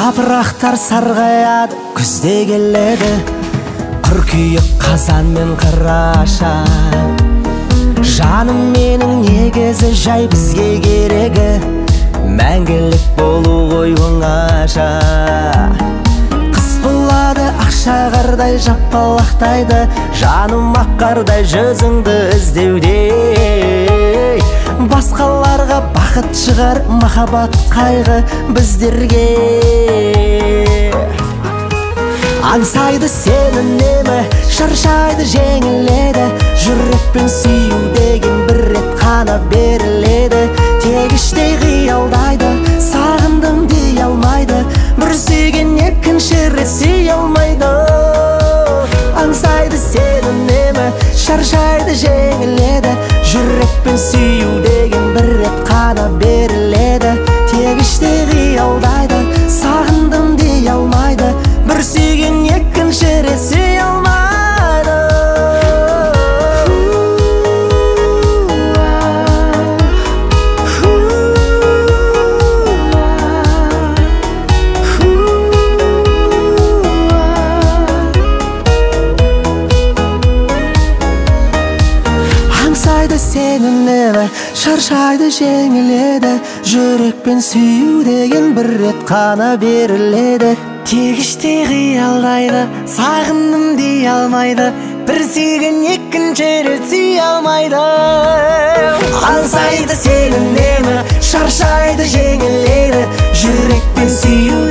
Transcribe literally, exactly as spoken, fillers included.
Жапырақтар сарғаяды, күзде келеді, қыркүйек, қазан мен қараша. Жаным менің негізі жай бізге керегі, мәңгілік болу ғой оңаша. Қыс болады ақша қардай жапалақтайды, жаным аққардай жүзіңді іздеуде. Басқаларға бақыт шығар, махаббат қайғы біздерге. Аңсайды сені немі, шаршайды жеңіледі, жүрекпен сүю деген бір рет қана беріледі. Тек іштей қиялдайды, сағындым дей алмайды, бір сүйген екінші рет сүйе алмайды. Аңсайды сені немі, шаршайды жеңіледі, жүрекпен сүю деген бір рет қана беріледі. Тек іштей қиялдайды, сағындым дей алмайды, бір сүйген екінші рет сүйе алмайды. Аңсайды сені немі, шаршайды жеңіледі, жүрекпен сүю деген бір рет қана беріледі. Тек іштей қиялдайды, сағындым дей алмайды, бір сүйген екінші рет сүйе алмайды. Аңсайды сені немі, шаршайды жеңіледі, жүрекпен сүю